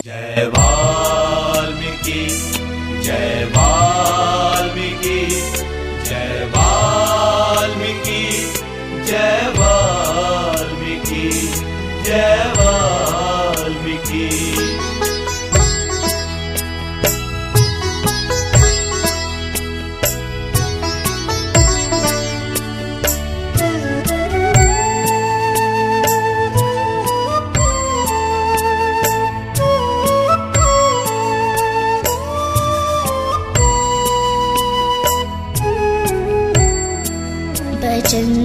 जय वाल्मीकि जय वाल्मीकि जय वाल्मीकि जय वाल्मीकि जय वाल्मीकि। भजन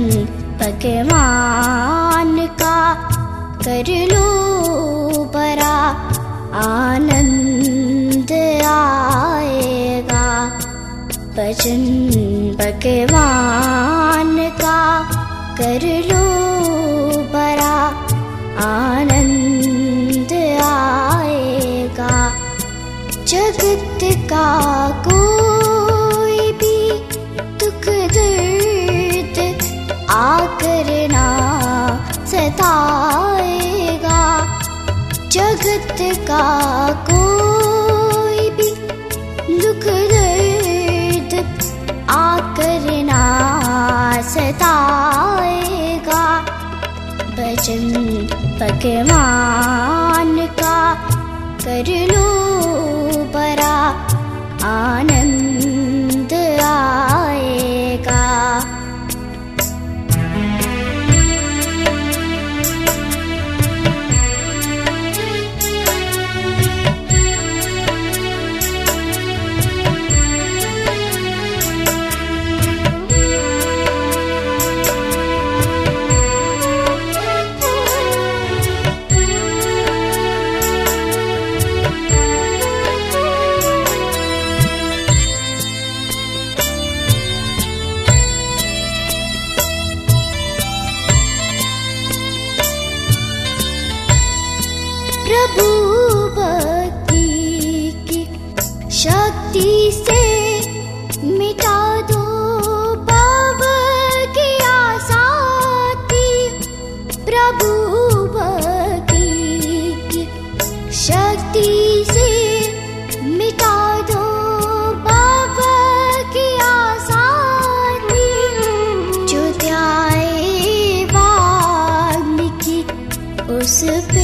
भगवान का कर लो बड़ा आनंद आएगा। भजन भगवान का कर लो बड़ा आनंद आएगा। जगत का कोई भी दुख आकर ना सताएगा। जगत का कोई भी दुख दर्द आकर ना सताएगा। भजन भगवान का कर लो बड़ा आनंद आएगा। प्रभु भक्ति की शक्ति से मिटा दो पाप की आसक्ति। प्रभु भक्ति की शक्ति से मिटा दो पाप की आसक्ति। जो ध्याए वाल्मीकि उस पे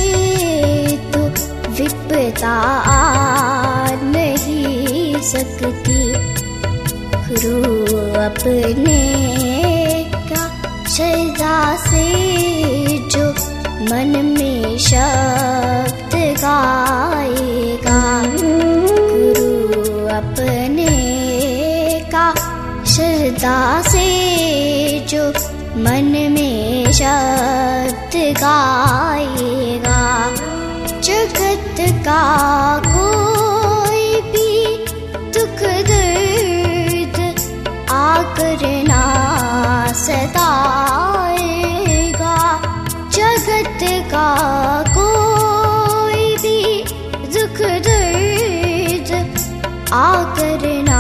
विपदा आ नहीं सकती। गुरु अपने का श्रद्धा से जो मन में शब्द गाएगा। गुरु अपने का श्रद्धा से जो मन में शब्द गाएगा। जगत का कोई भी दुख दर्द आकर ना सताएगा। जगत का कोई भी दुख दर्द आकर ना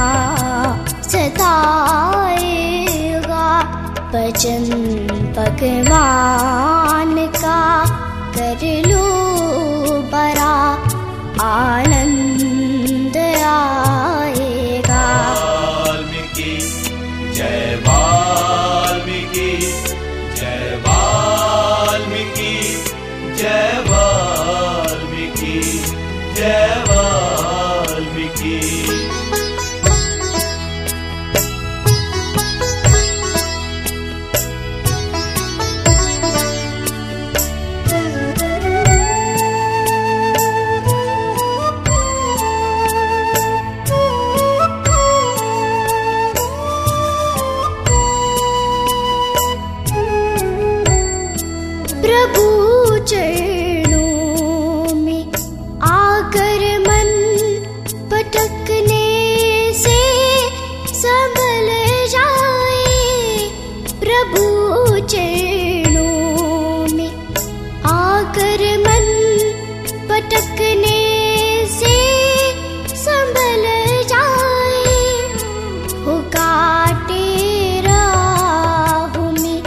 सताएगा। भजन भगवान का कर लो बड़ा आनंद आएगा। वाल्मीकि जय वाल्मीकि जय वाल्मीकि जय वाल्मीकि जय वाल्मीकि। प्रभु चरणों में आकर मन भटकने से संभल जाए। प्रभु चरणों में आकर मन भटकने से संभल जाए। हो काटे राह में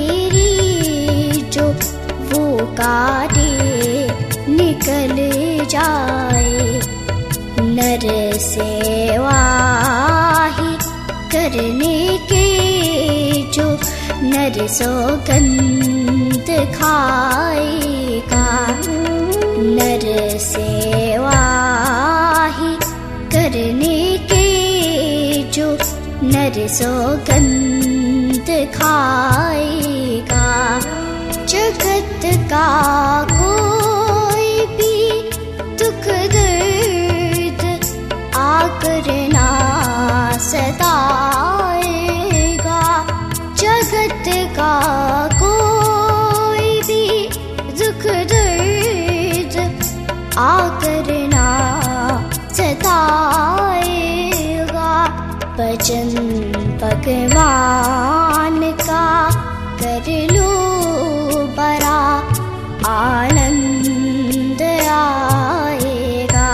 तेरी जो वो काटे निकल जाए। नर सेवा ही करने के जो नर सौगंध खाएगा। नर सेवा ही करने के जो नर सौगंध खाएगा। जगत का कोई भी दुख दर्द आकर ना सताएगा। जगत का कोई भी दुख दर्द आकर ना सताएगा। भजन भगवान का कर लो बड़ा आनंद आएगा।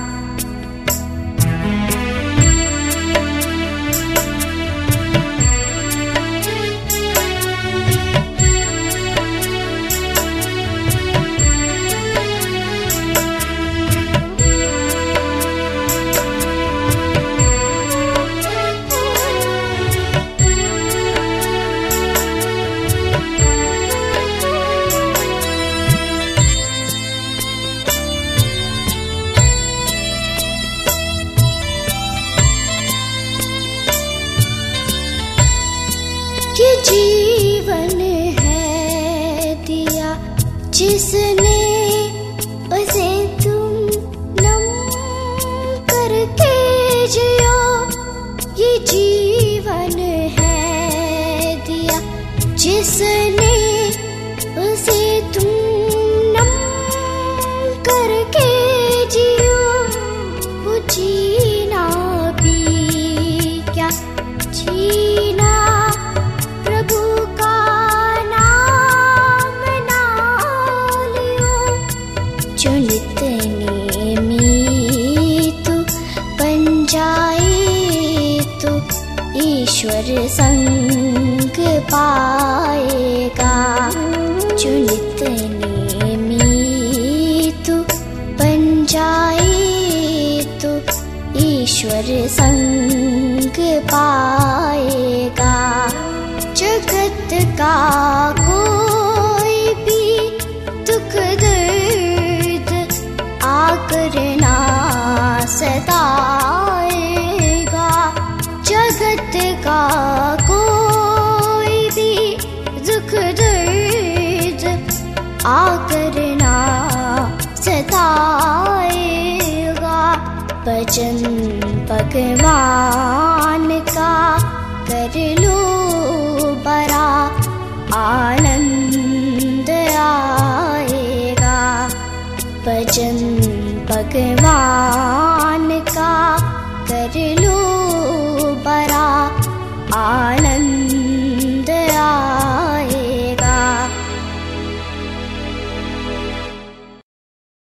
ये जीवन है दिया जिसने उसे तुम नम करके जियो। ये जीवन है दिया जिसने उसे तुम नम करके जियो। वो जीना भी क्या जीना प्रभु का नाम ना लियो। जो नित नेमी तू बन जाए तो ईश्वर संग पाएगा। जो नित नेमी तू बन जाए तो ईश्वर संग पाएगा। जगत का कोई भी दुख दर्द आकर ना सताएगा। जगत का कोई भी दुख दर्द आकर ना सताएगा। भजन भगवान का कर लो बड़ा आनंद आएगा। भजन भगवान का कर लो